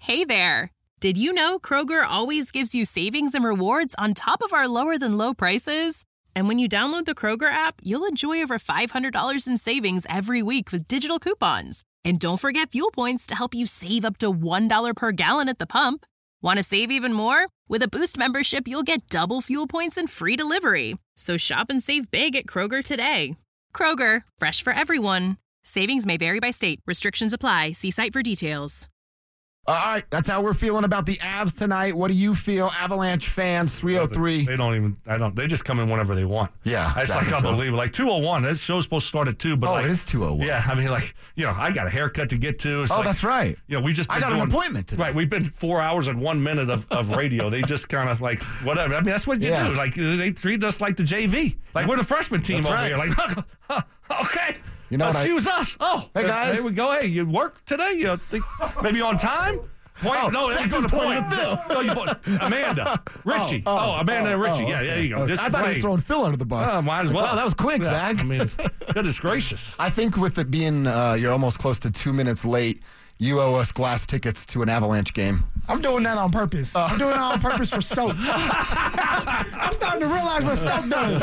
Hey there! Did you know Kroger always gives you savings and rewards on top of our lower-than-low prices? And when you download the Kroger app, you'll enjoy over $500 in savings every week with digital coupons. And don't forget fuel points to help you save up to $1 per gallon at the pump. Want to save even more? With a Boost membership, you'll get double fuel points and free delivery. So shop and save big at Kroger today. Kroger, fresh for everyone. Savings may vary by state. Restrictions apply. See site for details. All right, that's how we're feeling about the Avs tonight. What do you feel, Avalanche fans? 303. They just come in whenever they want. Yeah. It's exactly like unbelievable. Like 201, that show's supposed to start at 2, but it is 201. Yeah, I mean, I got a haircut to get to. It's that's right. We just I got an appointment today. Right, we've been 4 hours and 1 minute of radio. They just kind of like, whatever. I mean, that's what you do. Like, they treat us like the JV. Like, we're the freshman team over here. Like, okay. You know excuse us. Oh, hey, guys. Here we go. Hey, you work today? You think maybe on time? No, that's the point. No, Amanda, Richie. Amanda and Richie. Yeah, there you go. I thought he was throwing Phil under the bus. Might as well. Wow, that was quick, Zach. I mean, goodness gracious. I think with it being you're almost close to 2 minutes late, you owe us glass tickets to an Avalanche game. I'm doing that on purpose. I'm doing it on purpose for Stoke. I'm starting to realize what Stoke does.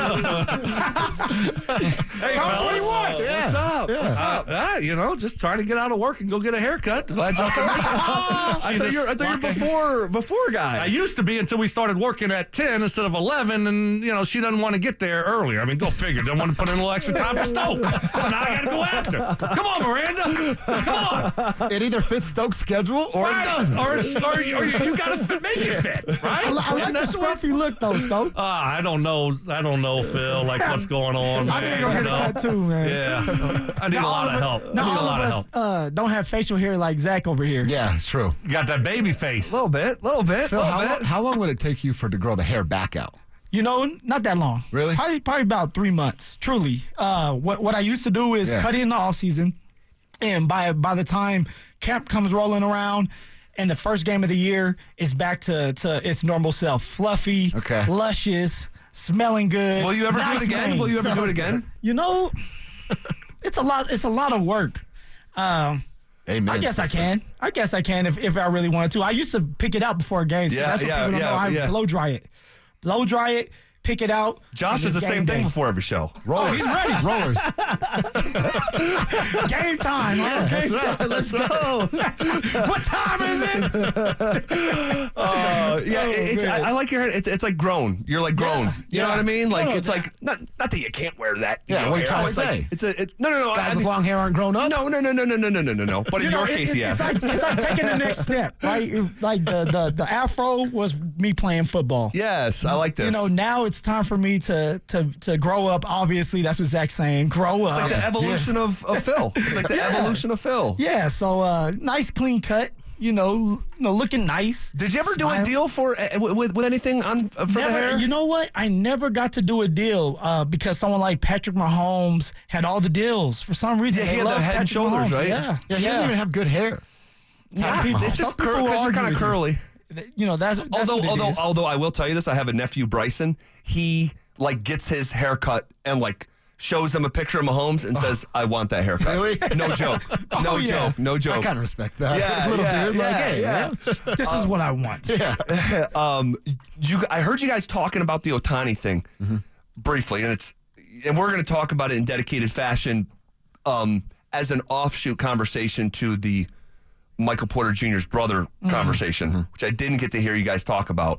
Hey, Come 21. Yeah. What's up? Yeah. What's up? Just trying to get out of work and go get a haircut. Glad y'all can make it. I thought you're before guy. I used to be until we started working at 10 instead of 11, and, she doesn't want to get there earlier. I mean, go figure. Doesn't want to put in a little extra time for Stoke. So now I got to go after. Come on, Miranda. Come on. It either fits Stoke's schedule or it doesn't. Or you got to make it fit, right? I like the scruffy look, though, Stoke. I don't know, Phil, like what's going on, man. I need to go get a tattoo, man. Yeah. I need a lot of help. Now, all of us don't have facial hair like Zach over here. Yeah, it's true. You got that baby face. A little bit. Phil, how long would it take you to grow the hair back out? Not that long. Really? Probably about 3 months, truly. What I used to do is cut it in the off season, and by the time camp comes rolling around and the first game of the year, it's back to its normal self. Fluffy, luscious, smelling good. Will you ever do it again? It's a lot of work. Amen. I guess I can if I really wanted to. I used to pick it out before games. That's what people don't know. I blow dry it, pick it out. Josh does the same thing before every show. Rollers. He's ready. Rollers. Game time. Huh? That's right. Let's go. What time is it? I like your hair. It's like grown. You're like grown. You know what I mean? Like it's like not that you can't wear that. Yeah. What are you trying to say? No. Guys with long hair aren't grown up. No. But in your case, yes. It's like taking the next step, right? Like the afro was me playing football. Yes, I like this. Now it's time for me to grow up. Obviously, that's what Zach's saying. Grow up. It's like the evolution of Phil. It's like the evolution of Phil. Yeah. So nice, clean cut. Looking nice. Did you ever do a deal with anything on for the hair? You know what? I never got to do a deal because someone like Patrick Mahomes had all the deals. For some reason, he had the head and shoulders, right? Yeah. He doesn't even have good hair. It's just because you're kind of curly. That's although I will tell you this, I have a nephew, Bryson. He gets his haircut and shows them a picture of Mahomes and says, "I want that haircut." Really? No joke. No joke. I kind of respect that. Yeah, little dude. Hey, man, this is what I want. Yeah. I heard you guys talking about the Ohtani thing briefly, and we're going to talk about it in dedicated fashion as an offshoot conversation to the Michael Porter Jr.'s brother conversation, which I didn't get to hear you guys talk about.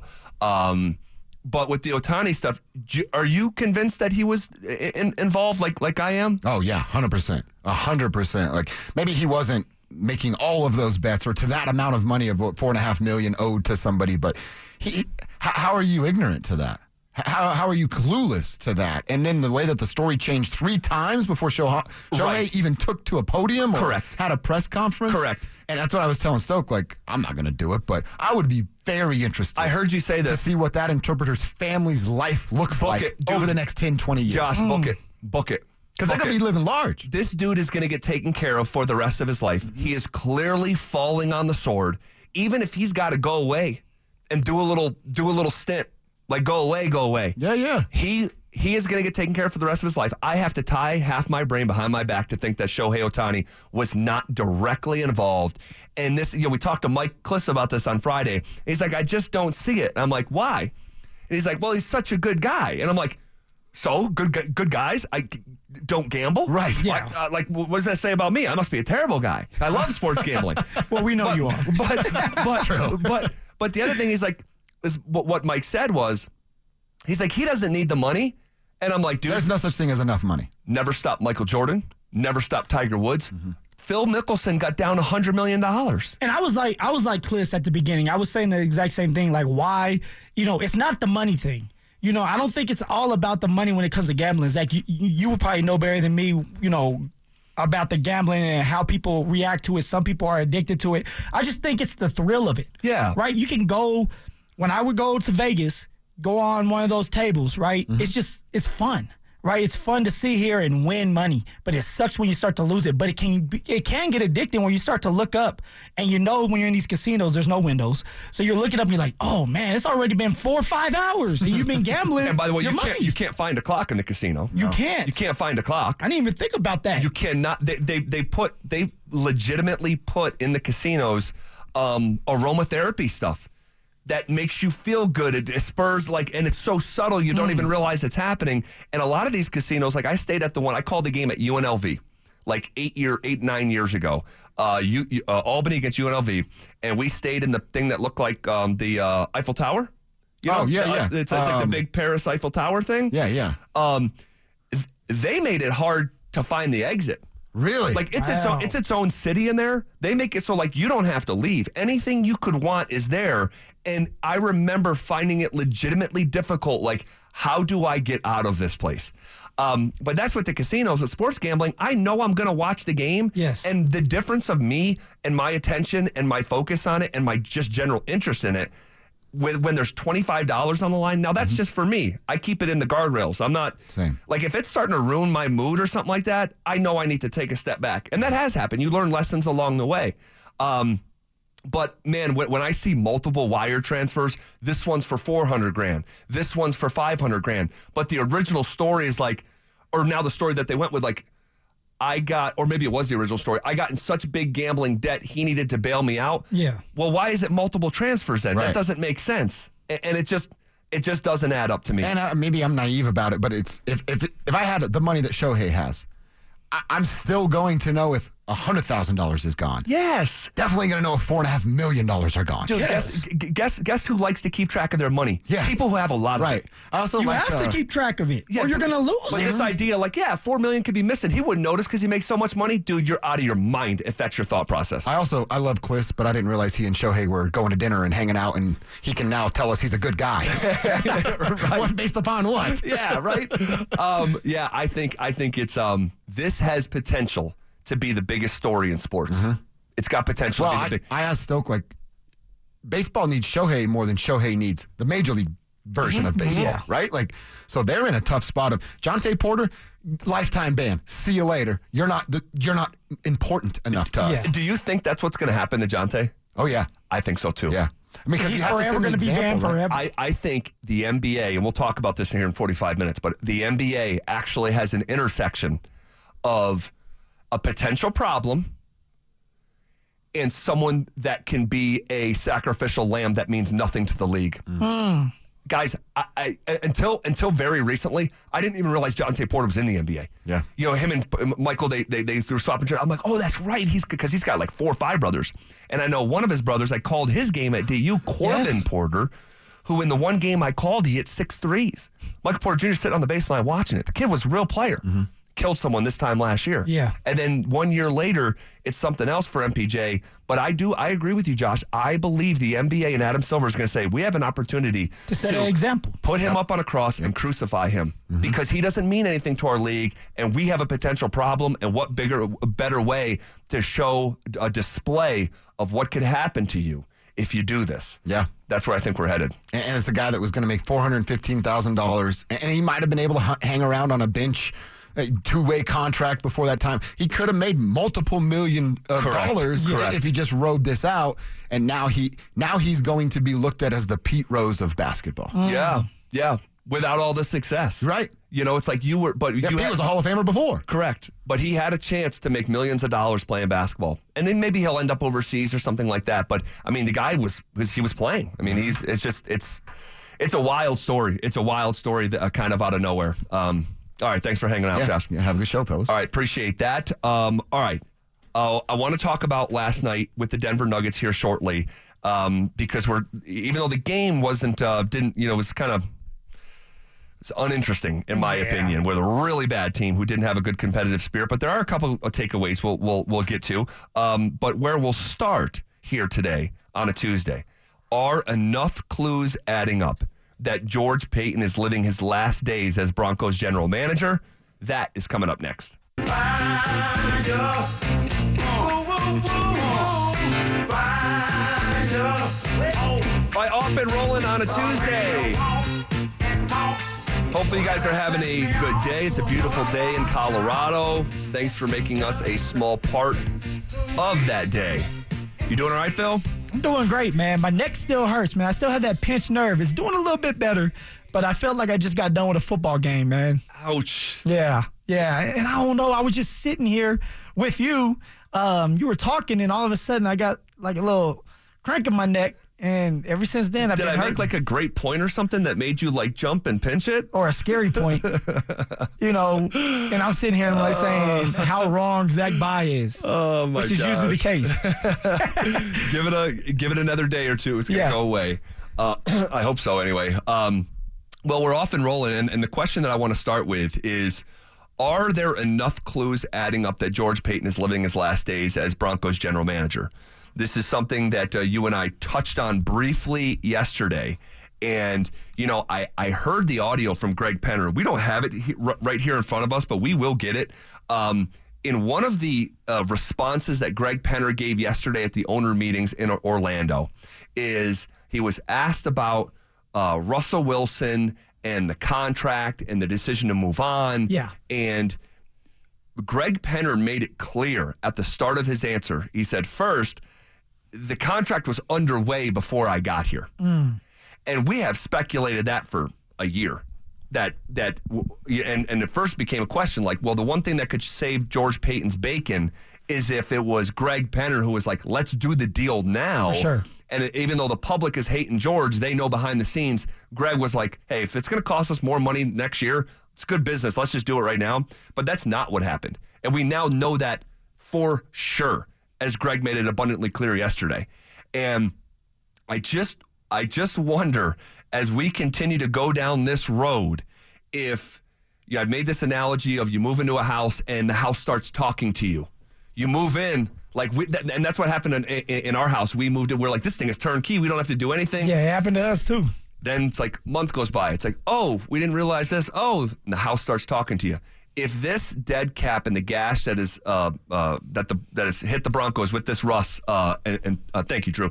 But with the Ohtani stuff, are you convinced that he was involved like I am? Oh, yeah, 100%. 100%. Like, maybe he wasn't making all of those bets or to that amount of money of what, $4.5 million owed to somebody, but how are you ignorant to that? How are you clueless to that? And then the way that the story changed 3 times before Shohei even took to a podium or had a press conference? Correct. And that's what I was telling Stoke, I'm not going to do it, but I would be very interested. I heard you say this. To see what that interpreter's family's life looks like over the next 10, 20 years. Josh, book it. Because they're going to be living large. This dude is going to get taken care of for the rest of his life. He is clearly falling on the sword. Even if he's got to go away and do a little stint. Go away. Yeah. He he is going to get taken care of for the rest of his life. I have to tie half my brain behind my back to think that Shohei Ohtani was not directly involved. And this, we talked to Mike Kliss about this on Friday. He's like, I just don't see it. And I'm like, why? And he's like, well, he's such a good guy. And I'm like, so good guys, I don't gamble, right? Yeah. What does that say about me? I must be a terrible guy. I love sports gambling. Well, we know you are. But the other thing is what Mike said was, he's like, he doesn't need the money. And I'm like, dude, there's no such thing as enough money. Never stopped Michael Jordan. Never stopped Tiger Woods. Mm-hmm. Phil Mickelson got down $100 million. And I was like Kliss at the beginning. I was saying the exact same thing. Like, why? It's not the money thing. I don't think it's all about the money when it comes to gambling. Zach, you would probably know better than me, about the gambling and how people react to it. Some people are addicted to it. I just think it's the thrill of it. Yeah. Right? You can go, when I would go to Vegas, go on one of those tables, right? Mm-hmm. It's fun, right? It's fun to sit here and win money, but it sucks when you start to lose it. But it can get addicting when you start to look up, and when you're in these casinos, there's no windows. So you're looking up and you're like, oh man, it's already been 4 or 5 hours and you've been gambling. And by the way, you can't find a clock in the casino. You can't. You can't find a clock. I didn't even think about that. You cannot. They legitimately put in the casinos aromatherapy stuff that makes you feel good. It spurs and it's so subtle you don't even realize it's happening. And a lot of these casinos, I stayed at the one, I called the game at UNLV, 9 years ago, Albany against UNLV, and we stayed in the thing that looked like the Eiffel Tower. Yeah. It's like the big Paris Eiffel Tower thing. Yeah. They made it hard to find the exit. Really? It's its own city in there. They make it so you don't have to leave. Anything you could want is there. And I remember finding it legitimately difficult. How do I get out of this place? But that's what the casinos, with sports gambling, I know I'm going to watch the game. Yes. And the difference of me and my attention and my focus on it and my just general interest in it, when there's $25 on the line, now that's just for me. I keep it in the guardrails. I'm not same. If it's starting to ruin my mood or something like that, I know I need to take a step back. And that has happened. You learn lessons along the way. But man, when I see multiple wire transfers, this one's for $400,000, this one's for $500,000. But the original story is or now the story that they went with, I got, or maybe it was the original story, I got in such big gambling debt, he needed to bail me out. Yeah. Well, why is it multiple transfers then? Right. That doesn't make sense. And it just doesn't add up to me. And maybe I'm naive about it, but it's if I had the money that Shohei has, I'm still going to know if $100,000 is gone. Yes. Definitely going to know if $4.5 million are gone. Dude, yes. guess who likes to keep track of their money? Yeah. People who have a lot of right. it. I also you have to keep track of it, or you're going to lose. But this idea, $4 million could be missing. He wouldn't notice because he makes so much money. Dude, you're out of your mind if that's your thought process. I love Kliss, but I didn't realize he and Shohei were going to dinner and hanging out, and he can now tell us he's a good guy. Right. Based upon what? Yeah, right? I think it's this has potential to be the biggest story in sports. Mm-hmm. It's got potential to be I asked Stoke, baseball needs Shohei more than Shohei needs the major league version of baseball, right? So they're in a tough spot of Jonte Porter, lifetime ban. See you later. You're not important enough to us. Do you think that's what's going to happen to Jonte? Oh, yeah. I think so, too. Yeah. He's forever going to be banned forever. I think the NBA, and we'll talk about this here in 45 minutes, but the NBA actually has an intersection of a potential problem and someone that can be a sacrificial lamb that means nothing to the league. Guys, I until very recently, I didn't even realize Jonte Porter was in the NBA. Yeah. Him and Michael, they threw swapping. I'm like, oh, that's right. Because he's got 4 or 5 brothers. And I know one of his brothers, I called his game at DU, Corbin Porter, who in the one game I called, he hit 6 threes. Michael Porter Jr. sitting on the baseline watching it. The kid was a real player. Mm-hmm. Killed someone this time last year. Yeah. And then 1 year later, it's something else for MPJ. But I agree with you, Josh. I believe the NBA and Adam Silver is going to say, we have an opportunity to set an example. Put him up on a cross and crucify him because he doesn't mean anything to our league. And we have a potential problem. And what better way to show a display of what could happen to you if you do this? Yeah. That's where I think we're headed. And it's a guy that was going to make $415,000. And he might have been able to hang around on a bench, a 2-way contract before that time. He could have made multiple million dollars if he just rode this out. And now he's going to be looked at as the Pete Rose of basketball. Yeah. Without all the success. Right. It's like you were, but Pete you was a Hall of Famer before. Correct. But he had a chance to make millions of dollars playing basketball. And then maybe he'll end up overseas or something like that. But I mean, the guy was playing. I mean, it's a wild story. It's a wild story that kind of out of nowhere. All right. Thanks for hanging out, Josh. Yeah, have a good show, fellas. All right. Appreciate that. All right. I want to talk about last night with the Denver Nuggets here shortly. Because even though the game was kind of, it's uninteresting, in my opinion. We're a really bad team who didn't have a good competitive spirit, but there are a couple of takeaways we'll get to. But where we'll start here today on a Tuesday, are enough clues adding up that George Paton is living his last days as Broncos general manager? That is coming up next. By off and rolling on a Tuesday. Hopefully you guys are having a good day. It's a beautiful day in Colorado. Thanks for making us a small part of that day. You doing all right, Phil? I'm doing great, man. My neck still hurts, man. I still have that pinched nerve. It's doing a little bit better, but I felt like I just got done with a football game, man. Ouch. Yeah. And I don't know. I was just sitting here with you. You were talking, and all of a sudden I got like a little crank in my neck. And ever since then, I've been hurting. Did I make like a great point or something that made you like jump and pinch it? Or a scary point, and I'm sitting here and like saying how wrong Zach Bye is. Oh my gosh. Which is usually the case. Give it another day or two. It's gonna go away. I hope so. Anyway, well, we're off and rolling, and the question that I want to start with is: are there enough clues adding up that George Paton is living his last days as Broncos general manager? This is something that you and I touched on briefly yesterday. And, I heard the audio from Greg Penner. We don't have it right here in front of us, but we will get it. In one of the responses that Greg Penner gave yesterday at the owner meetings in Orlando is he was asked about Russell Wilson and the contract and the decision to move on. Yeah. And Greg Penner made it clear at the start of his answer. He said, first, the contract was underway before I got here. And we have speculated that for a year. And it first became a question like, well, the one thing that could save George Paton's bacon is if it was Greg Penner who was like, let's do the deal now. For sure. And even though the public is hating George, they know behind the scenes, Greg was like, hey, if it's going to cost us more money next year, it's good business. Let's just do it right now. But that's not what happened. And we now know that for sure, as Greg made it abundantly clear yesterday. And I just wonder, as we continue to go down this road, if I've made this analogy of you move into a house and the house starts talking to you. You move in, and that's what happened in our house. We moved in, we're like, this thing is turnkey. We don't have to do anything. Yeah, it happened to us too. Then it's like a month goes by. It's like, oh, we didn't realize this. Oh, and the house starts talking to you. If this dead cap and the gash that is that has hit the Broncos with this Russ, and thank you, Drew.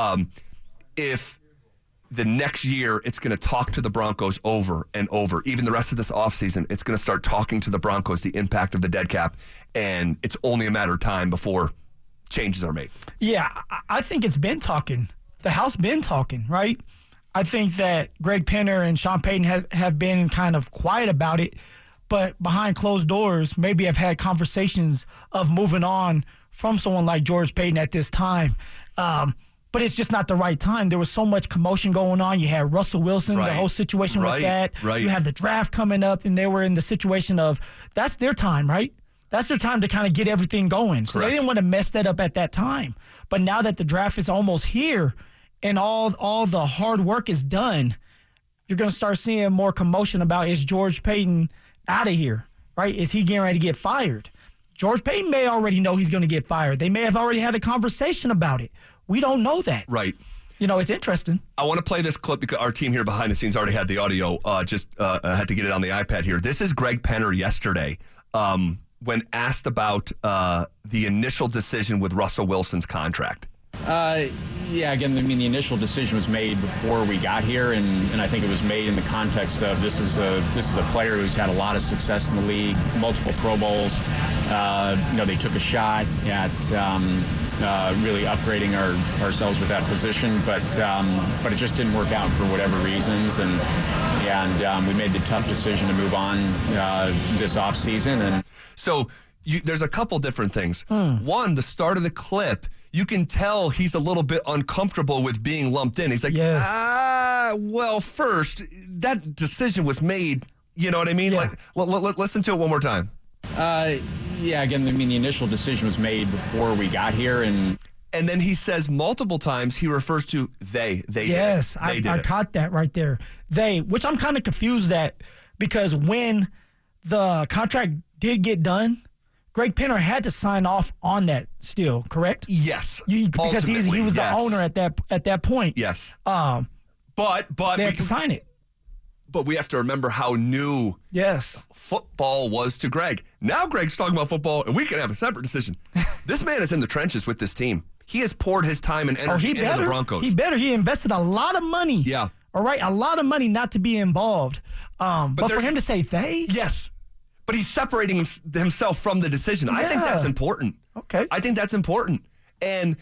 If the next year it's going to talk to the Broncos over and over, even the rest of this offseason, it's going to start talking to the Broncos the impact of the dead cap, and it's only a matter of time before changes are made. Yeah, I think it's been talking. The house been talking, right? I think that Greg Penner and Sean Payton have been kind of quiet about it. But behind closed doors, maybe I've had conversations of moving on from someone like George Paton at this time. But it's just not the right time. There was so much commotion going on. You had Russell Wilson, the whole situation with that. Right. You have the draft coming up, and they were in the situation of that's their time, right? That's their time to kind of get everything going. So they didn't want to mess that up at that time. But now that the draft is almost here and all the hard work is done, you're going to start seeing more commotion about is George Paton out of here, right? Is he getting ready to get fired? George Paton may already know he's going to get fired. They may have already had a conversation about it. We don't know that. Right. It's interesting. I want to play this clip because our team here behind the scenes already had the audio. Just had to get it on the iPad here. This is Greg Penner yesterday when asked about the initial decision with Russell Wilson's contract. Again, the initial decision was made before we got here, and I think it was made in the context of this is a player who's had a lot of success in the league, multiple Pro Bowls. They took a shot at really upgrading ourselves with that position, but it just didn't work out for whatever reasons, and we made the tough decision to move on this offseason. And so there's a couple different things. One, the start of the clip, you can tell he's a little bit uncomfortable with being lumped in. He's like, well, first, that decision was made, you know what I mean? Yeah. Like, listen to it one more time. Again, the initial decision was made before we got here, and then he says multiple times he refers to they. They yes, did it. I caught that right there. They, which I'm kind of confused at, because when the contract did get done, Greg Penner had to sign off on that still, correct? Yes, because he was the owner at that point. Yes, but they had to sign it. But we have to remember how new football was to Greg. Now Greg's talking about football, and we can have a separate decision. This man is in the trenches with this team. He has poured his time and energy into the Broncos. He invested a lot of money. Yeah. All right, a lot of money not to be involved. But for him to say they? Yes. But he's separating himself from the decision. I think that's important. Okay. I think that's important. And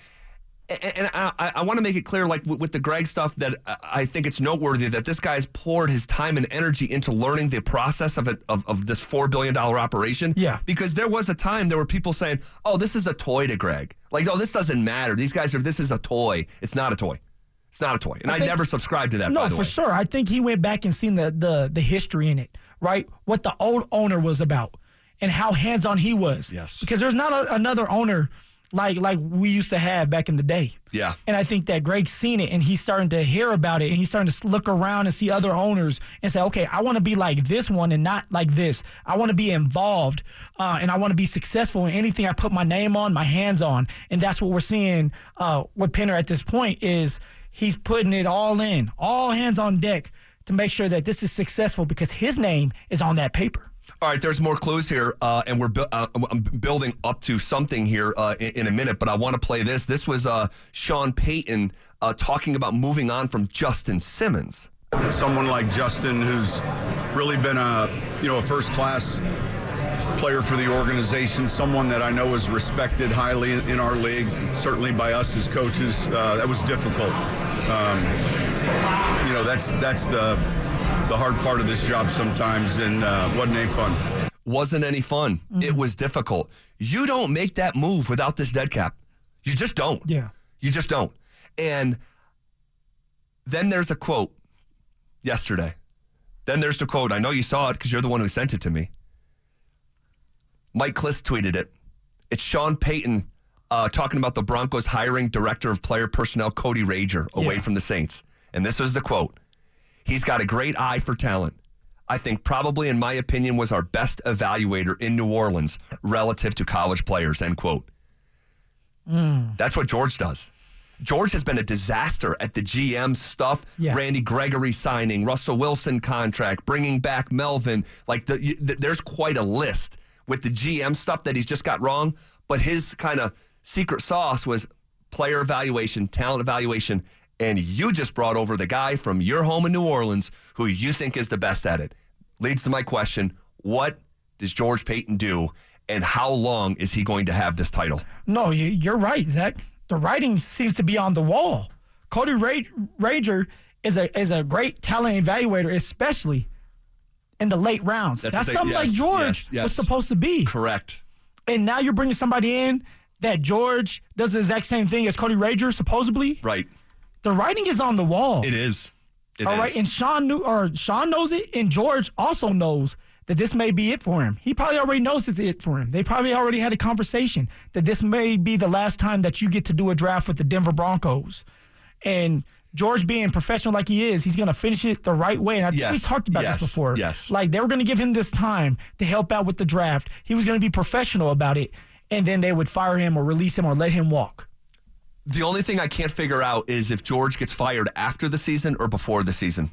I want to make it clear, like with the Greg stuff, that I think it's noteworthy that this guy's poured his time and energy into learning the process of this $4 billion operation. Yeah. Because there was a time there were people saying, oh, this is a toy to Greg. Like, oh, this doesn't matter. These guys this is a toy. It's not a toy. It's not a toy. And I never subscribed to that, by the way. No, for sure. I think he went back and seen the history in it, right? What the old owner was about and how hands-on he was. Yes. Because there's not another owner like we used to have back in the day. Yeah. And I think that Greg's seen it, and he's starting to hear about it, and he's starting to look around and see other owners and say, okay, I want to be like this one and not like this. I want to be involved, and I want to be successful in anything I put my name on, my hands on. And that's what we're seeing with Penner at this point is he's putting it all in, all hands on deck to make sure that this is successful because his name is on that paper. All right, there's more clues here, and I'm building up to something here in a minute, but I want to play this. This was Sean Payton talking about moving on from Justin Simmons. Someone like Justin, who's really been a first-class player for the organization, someone that I know is respected highly in our league, certainly by us as coaches. That was difficult. That's the hard part of this job sometimes, and wasn't any fun. Wasn't any fun. It was difficult. You don't make that move without this dead cap. You just don't. Yeah. You just don't. And then there's a quote yesterday. Then there's the quote. I know you saw it because you're the one who sent it to me. Mike Kliss tweeted it. It's Sean Payton talking about the Broncos hiring director of player personnel Cody Rager away from the Saints. And this was the quote. He's got a great eye for talent. I think probably, in my opinion, was our best evaluator in New Orleans relative to college players, end quote. That's what George does. George has been a disaster at the GM stuff. Yeah. Randy Gregory signing, Russell Wilson contract, bringing back Melvin. Like there's quite a list with the GM stuff that he's just got wrong. But his kind of secret sauce was player evaluation, talent evaluation. And you just brought over the guy from your home in New Orleans who you think is the best at it. Leads to my question, what does George Payton do, and how long is he going to have this title? No, you're right, Zach. The writing seems to be on the wall. Cody Rager is a great talent evaluator, especially in the late rounds. That's something like George was supposed to be. Correct. And now you're bringing somebody in that George does the exact same thing as Cody Rager, supposedly. Right. The writing is on the wall. It is. All right, and Sean knows it, and George also knows that this may be it for him. He probably already knows it's it for him. They probably already had a conversation that this may be the last time that you get to do a draft with the Denver Broncos. And George, being professional like he is, he's going to finish it the right way. And I think we talked about this before. Yes. Like, they were going to give him this time to help out with the draft. He was going to be professional about it, and then they would fire him or release him or let him walk. The only thing I can't figure out is if George gets fired after the season or before the season.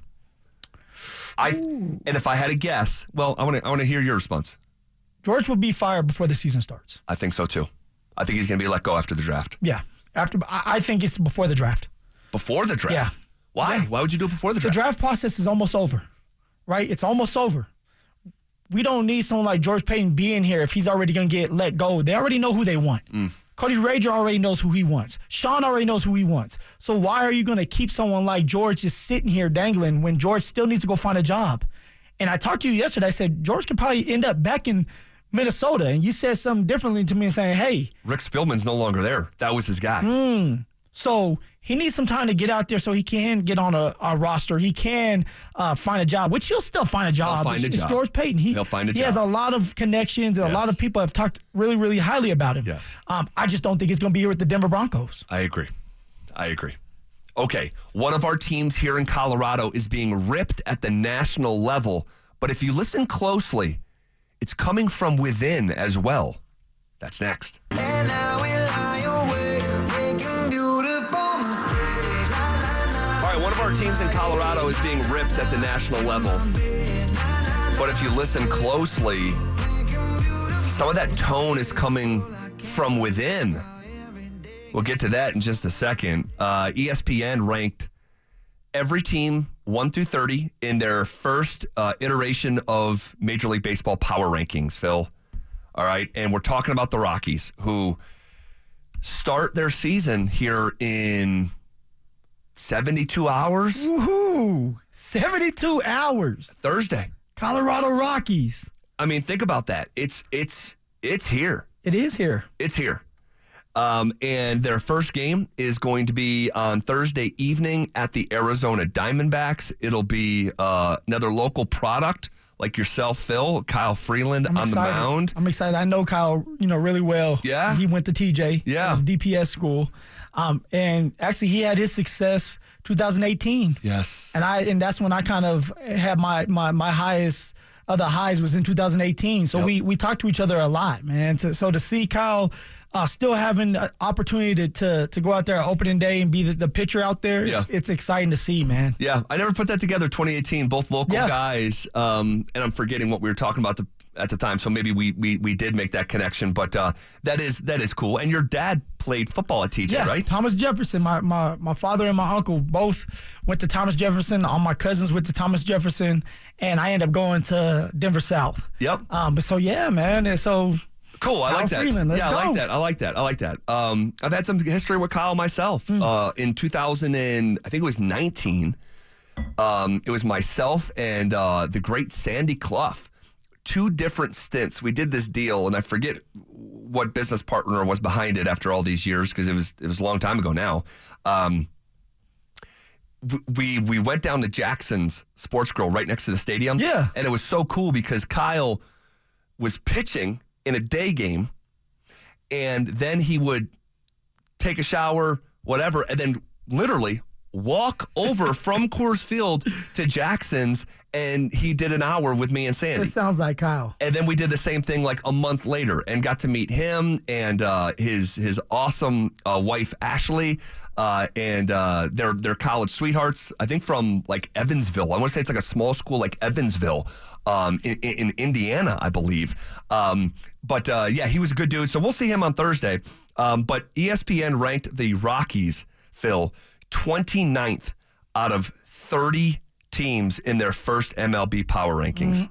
And if I had a guess, well, I want to hear your response. George will be fired before the season starts. I think so too. I think he's going to be let go after the draft. Yeah, I think it's before the draft. Before the draft? Yeah. Why? Yeah. Why would you do it before the draft? The draft process is almost over, right? It's almost over. We don't need someone like George Payton being here if he's already going to get let go. They already know who they want. Cody Rager already knows who he wants. Sean already knows who he wants. So why are you going to keep someone like George just sitting here dangling when George still needs to go find a job? And I talked to you yesterday. I said, George could probably end up back in Minnesota. And you said something differently to me and saying, hey. Rick Spielman's no longer there. That was his guy. So he needs some time to get out there so he can get on a roster. He can find a job, which he'll still find a job. He'll find a job. It's George Payton. He'll find a job. He has a lot of connections, and a lot of people have talked really, really highly about him. Yes. I just don't think he's going to be here with the Denver Broncos. I agree. Okay, one of our teams here in Colorado is being ripped at the national level, but if you listen closely, it's coming from within as well. That's next. And now we lie awake, making beautiful mistakes. All right, one of our teams in Colorado is being ripped at the national level. But if you listen closely, some of that tone is coming from within. We'll get to that in just a second. ESPN ranked every team 1 through 30 in their first iteration of Major League Baseball power rankings, Phil. All right, and we're talking about the Rockies, who start their season here in 72 hours. Woohoo! 72 hours. Thursday. Colorado Rockies. I mean, think about that. It's here. It is here. It's here. And their first game is going to be on Thursday evening at the Arizona Diamondbacks. It'll be another local product like yourself, Phil, Kyle Freeland on the mound. I'm excited. I know Kyle, really well. Yeah. He went to TJ. Yeah. His DPS school. And actually he had his success 2018. Yes. And that's when I kind of had my highest of the highs was in 2018. So we talked to each other a lot, man. So to see Kyle still having the opportunity to go out there on opening day and be the pitcher out there, it's exciting to see, man. Yeah, I never put that together. 2018, both local guys, and I'm forgetting what we were talking about at the time, so maybe we did make that connection, but that is cool. And your dad played football at TJ, right? Thomas Jefferson. My father and my uncle both went to Thomas Jefferson. All my cousins went to Thomas Jefferson, and I ended up going to Denver South. Yep. But so, yeah, man, and so... Cool, I like that. Freeland, let's go. I like that. I've had some history with Kyle myself. In 2000 and I think it was 19, it was myself and the great Sandy Clough. 2 different stints. We did this deal, and I forget what business partner was behind it after all these years because it was a long time ago now. We went down to Jackson's Sports Grill right next to the stadium. Yeah. And it was so cool because Kyle was pitching in a day game, and then he would take a shower, whatever, and then literally walk over from Coors Field to Jackson's, and he did an hour with me and Sandy. It sounds like Kyle. And then we did the same thing like a month later and got to meet him and his awesome wife, Ashley, and their college sweethearts, I think from like Evansville. I want to say it's like a small school like Evansville in Indiana, I believe. But he was a good dude. So we'll see him on Thursday. But ESPN ranked the Rockies, Phil, 29th out of 30 teams in their first MLB power rankings.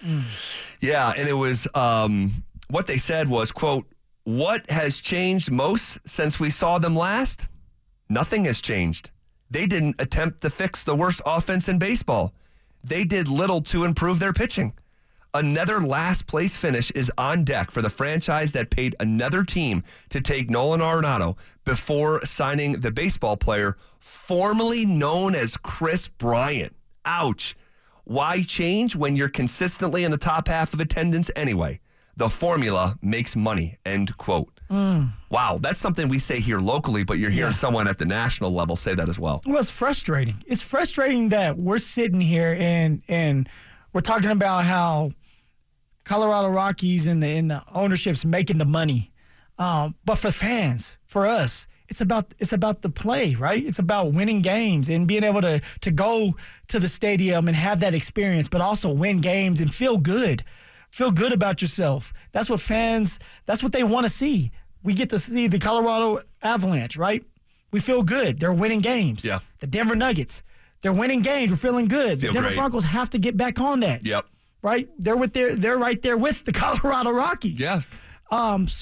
Yeah, and it was what they said was, quote, "What has changed most since we saw them last? Nothing has changed. They didn't attempt to fix the worst offense in baseball. They did little to improve their pitching. Another last place finish is on deck for the franchise that paid another team to take Nolan Arenado before signing the baseball player formerly known as Chris Bryant. Ouch. Why change when you're consistently in the top half of attendance anyway? The formula makes money," end quote. Wow, that's something we say here locally, but you're hearing someone at the national level say that as well. Well, it's frustrating. It's frustrating that we're sitting here and we're talking about how Colorado Rockies and the ownership's making the money. But for fans, for us, it's about the play, right? It's about winning games and being able to go to the stadium and have that experience, but also win games and feel good. Feel good about yourself. That's what fans, that's what they want to see. We get to see the Colorado Avalanche, right? We feel good. They're winning games. Yeah. The Denver Nuggets, they're winning games. We're feeling good. The Denver Broncos have to get back on that. Yep. Right? They're right there with the Colorado Rockies. Yeah. So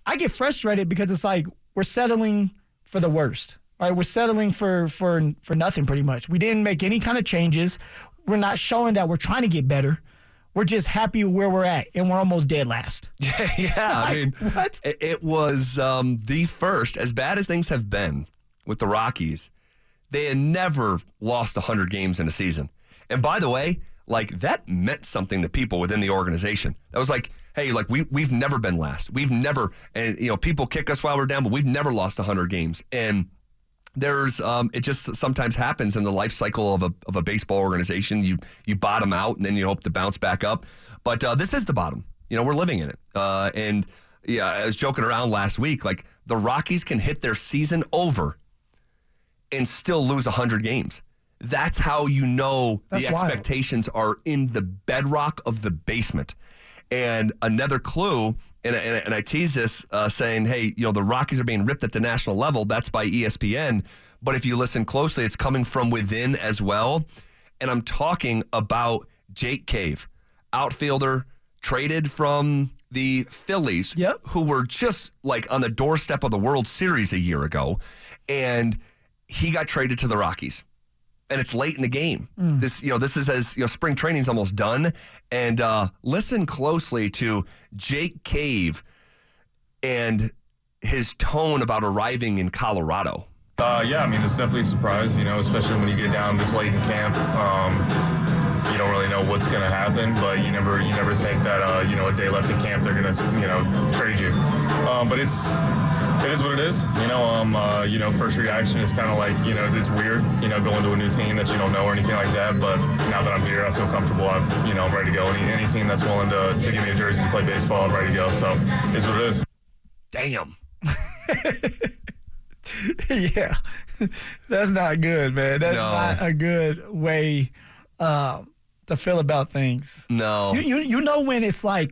I get frustrated because it's like we're settling for the worst. Right? We're settling for nothing pretty much. We didn't make any kind of changes. We're not showing that we're trying to get better. We're just happy where we're at, and we're almost dead last. Yeah. I mean, what? It was the first, as bad as things have been with the Rockies, they had never lost 100 games in a season. And by the way, like that meant something to people within the organization. That was like, hey, like we've never been last. We've never, and people kick us while we're down, but we've never lost 100 games. And there's it just sometimes happens in the life cycle of a baseball organization. You bottom out and then you hope to bounce back up. But this is the bottom. We're living in it. And yeah, I was joking around last week. Like the Rockies can hit their season over and still lose 100 games. That's how the expectations are in the bedrock of the basement. And another clue, and I tease this saying, hey, the Rockies are being ripped at the national level. That's by ESPN. But if you listen closely, it's coming from within as well. And I'm talking about Jake Cave, outfielder traded from the Phillies, who were just like on the doorstep of the World Series a year ago. And he got traded to the Rockies. And it's late in the game. This is as spring training's almost done. And listen closely to Jake Cave and his tone about arriving in Colorado. Yeah, I mean, it's definitely a surprise, especially when you get down this late in camp. You don't really know what's going to happen, but you never think that, a day left in camp, they're going to, trade you. But it is what it is. First reaction is kind of like, it's weird, going to a new team that you don't know or anything like that. But now that I'm here, I feel comfortable. I'm ready to go. Any team that's willing to give me a jersey to play baseball, I'm ready to go. So it's what it is. Damn. Yeah. That's not good, man. That's not a good way to feel about things. No. You know when it's like,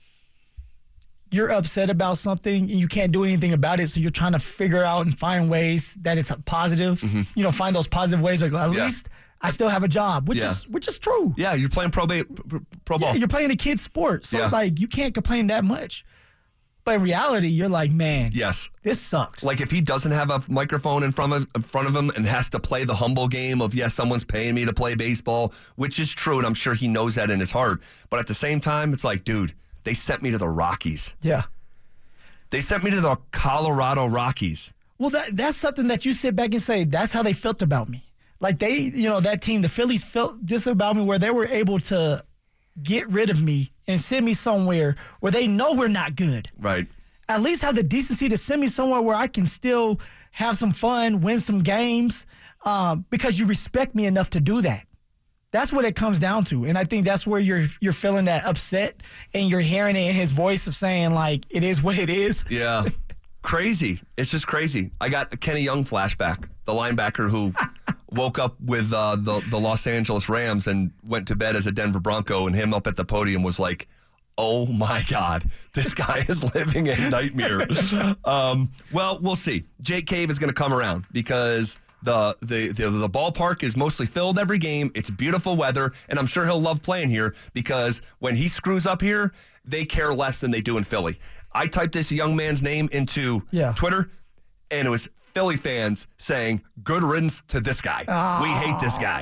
you're upset about something and you can't do anything about it, so you're trying to figure out and find ways that it's a positive. Mm-hmm. Find those positive ways. Like, at least I still have a job, which is true. Yeah, you're playing pro ball. Yeah, you're playing a kid's sport, so you can't complain that much. But in reality, you're like, man, this sucks. Like if he doesn't have a microphone in front of him and has to play the humble game of, someone's paying me to play baseball, which is true, and I'm sure he knows that in his heart. But at the same time, it's like, dude, they sent me to the Rockies. Yeah. They sent me to the Colorado Rockies. Well, that's something that you sit back and say, that's how they felt about me. Like they, that team, the Phillies felt this about me where they were able to get rid of me and send me somewhere where they know we're not good. Right. At least have the decency to send me somewhere where I can still have some fun, win some games, because you respect me enough to do that. That's what it comes down to. And I think that's where you're feeling that upset and you're hearing it in his voice of saying, like, it is what it is. Yeah. Crazy. It's just crazy. I got a Kenny Young flashback, the linebacker who woke up with the Los Angeles Rams and went to bed as a Denver Bronco, and him up at the podium was like, oh, my God, this guy is living a nightmare. Well, we'll see. Jake Cave is going to come around because the ballpark is mostly filled every game. It's beautiful weather, and I'm sure he'll love playing here because when he screws up here, they care less than they do in Philly. I typed this young man's name into Twitter, and it was Philly fans saying, good riddance to this guy. We hate this guy.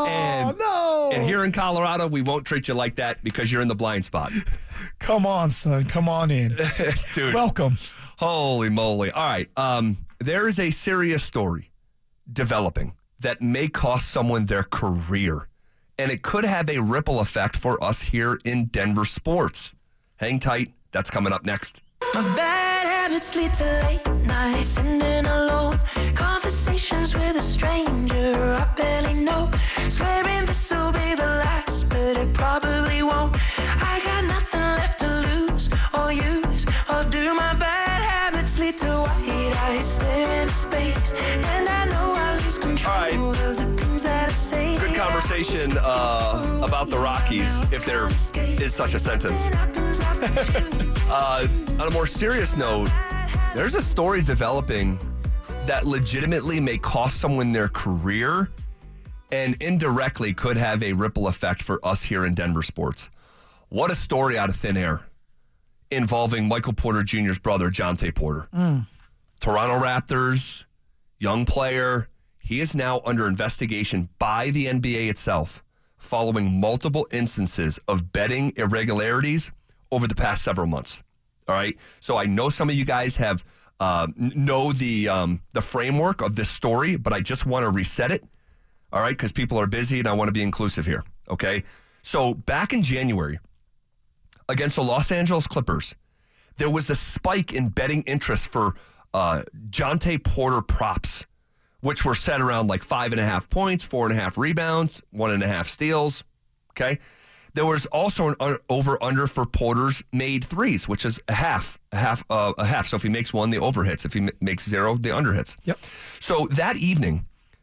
No. And here in Colorado, we won't treat you like that because you're in the blind spot. Come on, son. Come on in. Dude. Welcome. Holy moly. All right. There is a serious story developing that may cost someone their career, and it could have a ripple effect for us here in Denver sports. Hang tight. That's coming up next. My bad habits lead to late nights, sitting alone, conversations with a stranger I barely know, swearing this will be the last, but it probably won't. I got nothing left to lose or use or do. My bad habits lead to white eyes staring into space, and I know I lose control of the things that I say. Good conversation about the Rockies, if there is such a sentence. On a more serious note, there's a story developing that legitimately may cost someone their career and indirectly could have a ripple effect for us here in Denver sports. What a story out of thin air. involving Michael Porter Jr.'s brother, Jontay Porter. Toronto Raptors, young player. He is now under investigation by the NBA itself following multiple instances of betting irregularities over the past several months. All right? So I know some of you guys have know the framework of this story, but I just want to reset it, all right, because people are busy and I want to be inclusive here, okay? So back in January, against the Los Angeles Clippers, there was a spike in betting interest for Jontay Porter props, which were set around like 5.5 points, 4.5 rebounds, 1.5 steals, okay? There was also an over-under for Porter's made threes, which is a half. So if he makes one, the over hits. If he makes zero, the under hits. Yep. So that evening,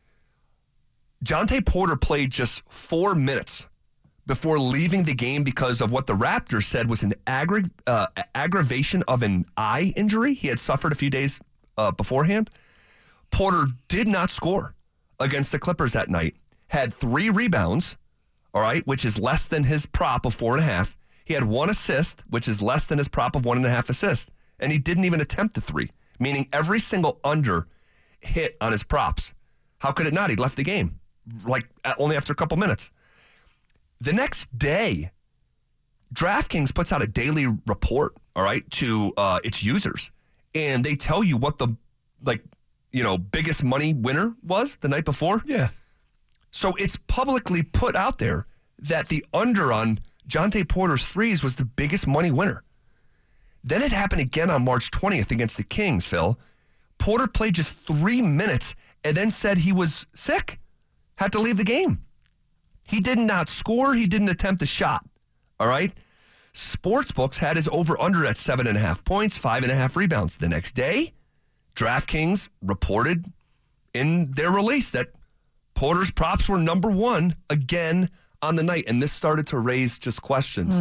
Jontay Porter played just 4 minutes before leaving the game because of what the Raptors said was an aggravation of an eye injury he had suffered a few days beforehand. Porter did not score against the Clippers that night, had 3 rebounds, all right, which is less than his prop of 4.5. He had 1 assist, which is less than his prop of 1.5 assists. And he didn't even attempt the 3, meaning every single under hit on his props. How could it not? He left the game, like only after a couple minutes. The next day, DraftKings puts out a daily report, all right, to its users. And they tell you what the, biggest money winner was the night before. Yeah. So it's publicly put out there that the under on Jontay Porter's threes was the biggest money winner. Then it happened again on March 20th against the Kings, Phil. Porter played just 3 minutes and then said he was sick, had to leave the game. He did not score. He didn't attempt a shot, all right? Sportsbooks had his over-under at 7.5 points, 5.5 rebounds. The next day, DraftKings reported in their release that Porter's props were number 1 again on the night, and this started to raise just questions.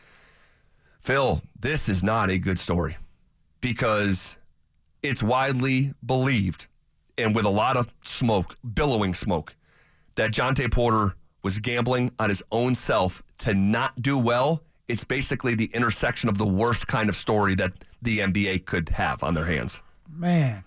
Phil, this is not a good story because it's widely believed, and with a lot of smoke, billowing smoke, that Jontay Porter was gambling on his own self to not do well. It's basically the intersection of the worst kind of story that the NBA could have on their hands. Man,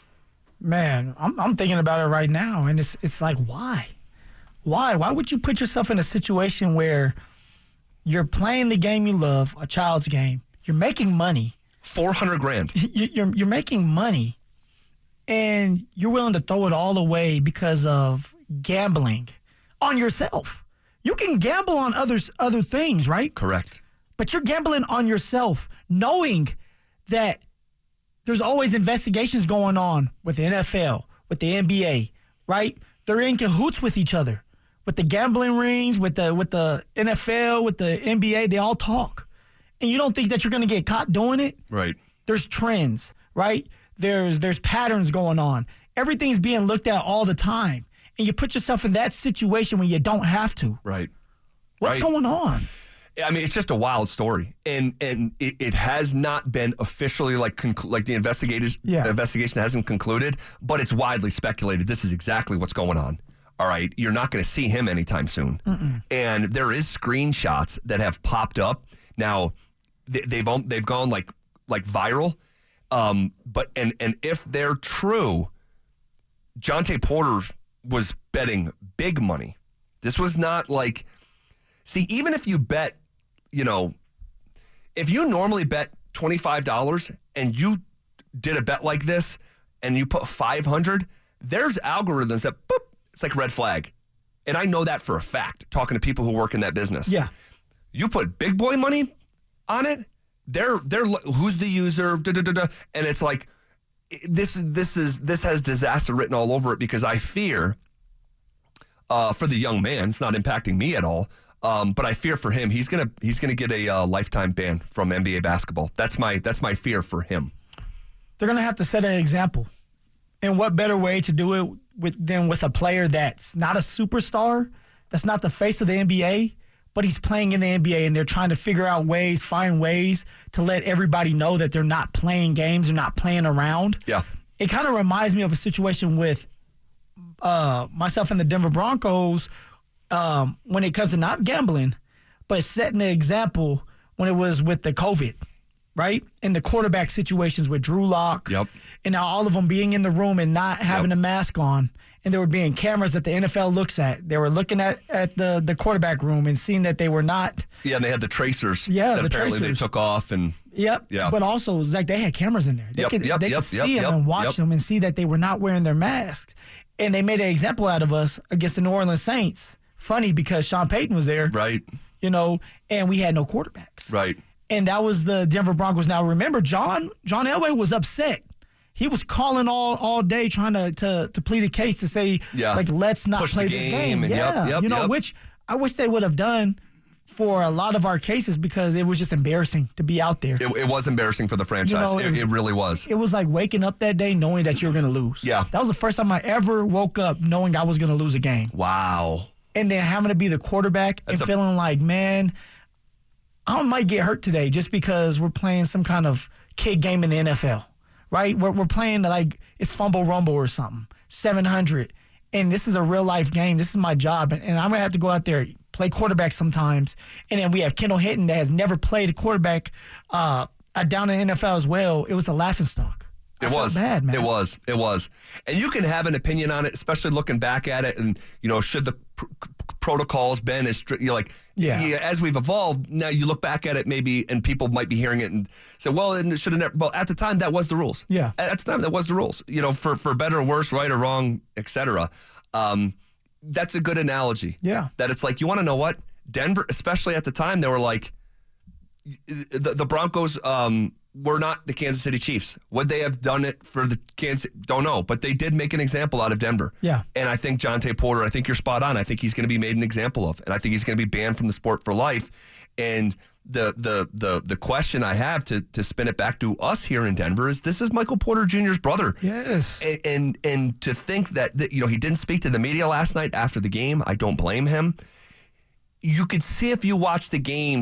I'm thinking about it right now, and it's like, why? Why would you put yourself in a situation where you're playing the game you love, a child's game, you're making money, $400,000, you're making money, and you're willing to throw it all away because of gambling on yourself? You can gamble on other things, right? Correct. But you're gambling on yourself, knowing that there's always investigations going on with the NFL, with the NBA, right? They're in cahoots with each other. With the gambling rings, with the NFL, with the NBA, they all talk. And you don't think that you're going to get caught doing it? Right. There's trends, right? There's patterns going on. Everything's being looked at all the time. And you put yourself in that situation when you don't have to. Right. What's going on? I mean, it's just a wild story, and it has not been officially the investigation hasn't concluded, but it's widely speculated this is exactly what's going on. All right, you're not going to see him anytime soon, and there is screenshots that have popped up now. They've gone like viral, but if they're true, Jontay Porter was betting big money. This was not like, see, even if you bet. If you normally bet $25 and you did a bet like this and you put $500, there's algorithms that, boop, it's like red flag. And I know that for a fact, talking to people who work in that business. Yeah. You put big boy money on it, they're who's the user, and it's like, this has disaster written all over it because I fear for the young man, it's not impacting me at all. But I fear for him. He's gonna get a lifetime ban from NBA basketball. That's my fear for him. They're gonna have to set an example, and what better way to do it than with a player that's not a superstar, that's not the face of the NBA, but he's playing in the NBA, and they're trying to find ways to let everybody know that they're not playing games, they're not playing around. Yeah, it kind of reminds me of a situation with myself and the Denver Broncos. When it comes to not gambling, but setting the example when it was with the COVID, right? And the quarterback situations with Drew Lock. Yep. And now all of them being in the room and not having a mask on. And there were being cameras that the NFL looks at. They were looking at the quarterback room and seeing that they were not. Yeah, and they had the tracers. Yeah, that the apparently tracers. they took off and. Yep. Yeah. But also, it was like they had cameras in there. They could see them and watch them and see that they were not wearing their masks. And they made an example out of us against the New Orleans Saints. Funny because Sean Payton was there. Right. You know, and we had no quarterbacks. Right. And that was the Denver Broncos. Now, remember, John Elway was upset. He was calling all day trying to plead a case to say, like, let's not push play the this game. And Which I wish they would have done for a lot of our cases because it was just embarrassing to be out there. It was embarrassing for the franchise. It really was. It was like waking up that day knowing that you were going to lose. Yeah. That was the first time I ever woke up knowing I was going to lose a game. Wow. And then having to be the quarterback and feeling like, man, I might get hurt today just because we're playing some kind of kid game in the NFL, right? We're playing like it's Fumble Rumble or something, 700. And this is a real life game. This is my job. And I'm going to have to go out there, play quarterback sometimes. And then we have Kendall Hinton that has never played a quarterback down in the NFL as well. It was a laughingstock. It was bad, man. It was. And you can have an opinion on it, especially looking back at it. And, should the protocols been as strict, as we've evolved, now you look back at it maybe, and people might be hearing it and say, well, it should have never, well, at the time, that was the rules. Yeah. At the time, that was the rules, for better or worse, right or wrong, etc. That's a good analogy. Yeah. That it's like, you want to know what? Denver, especially at the time, they were like, the Broncos were not the Kansas City Chiefs. Would they have done it for the Kansas? Don't know, but they did make an example out of Denver. Yeah. And I think Jonte Porter, I think you're spot on. I think he's going to be made an example of, and I think he's going to be banned from the sport for life. And the question I have to spin it back to us here in Denver is, this is Michael Porter Jr.'s brother. Yes. And to think that he didn't speak to the media last night after the game, I don't blame him. You could see if you watched the game,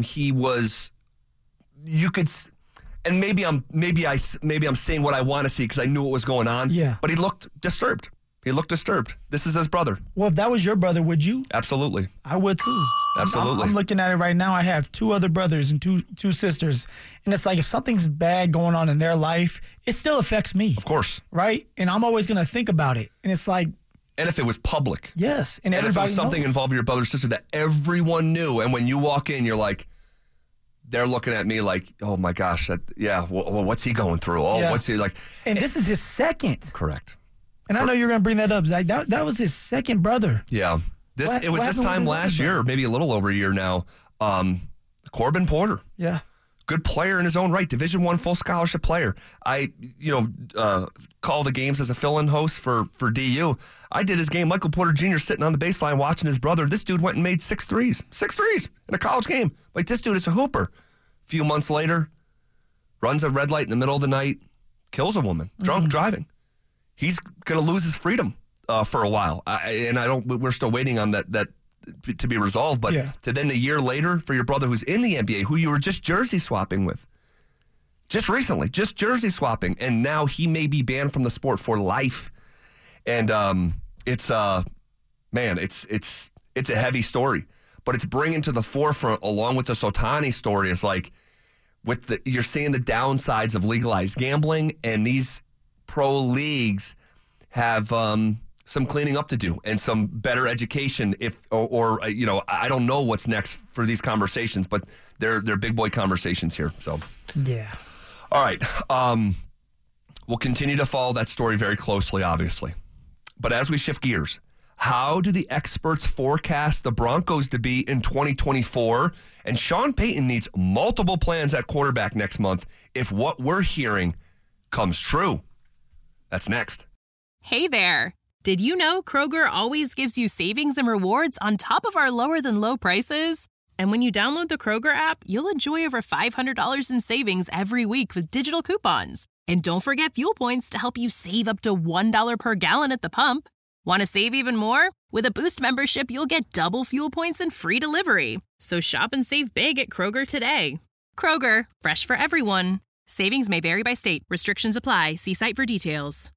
you could. And maybe I'm saying what I want to see because I knew what was going on. Yeah. But he looked disturbed. This is his brother. Well, if that was your brother, would you? Absolutely. I would too. Absolutely. I'm looking at it right now. I have 2 other brothers and two sisters. And it's like if something's bad going on in their life, it still affects me. Of course. Right? And I'm always going to think about it. And it's like. And if it was public. Yes. And if it was something involving your brother or sister that everyone knew, and when you walk in, you're like, they're looking at me like, oh my gosh, what's he going through? What's he like? And this is his second. Correct. And I know you're going to bring that up, Zach. That was his second brother. Yeah. It was this time last year, maybe a little over a year now. Corbin Porter. Yeah. Good player in his own right. Division I full scholarship player. I, call the games as a fill-in host for DU. I did his game. Michael Porter Jr. sitting on the baseline watching his brother. This dude went and made 6 threes. 6 threes in a college game. Like, this dude is a hooper. A few months later, runs a red light in the middle of the night, kills a woman, drunk driving. He's going to lose his freedom for a while. We're still waiting on that to be resolved. But to then a year later for your brother who's in the NBA, who you were just jersey swapping with, just recently, just jersey swapping, and now he may be banned from the sport for life. And it's a heavy story, but it's bringing to the forefront, along with the Ohtani story, is like you're seeing the downsides of legalized gambling, and these pro leagues have some cleaning up to do and some better education. I don't know what's next for these conversations, but they're big boy conversations here. So yeah. All right. We'll continue to follow that story very closely, obviously. But as we shift gears, how do the experts forecast the Broncos to be in 2024? And Sean Payton needs multiple plans at quarterback next month if what we're hearing comes true. That's next. Hey there. Did you know Kroger always gives you savings and rewards on top of our lower than low prices? And when you download the Kroger app, you'll enjoy over $500 in savings every week with digital coupons. And don't forget fuel points to help you save up to $1 per gallon at the pump. Want to save even more? With a Boost membership, you'll get double fuel points and free delivery. So shop and save big at Kroger today. Kroger, fresh for everyone. Savings may vary by state. Restrictions apply. See site for details.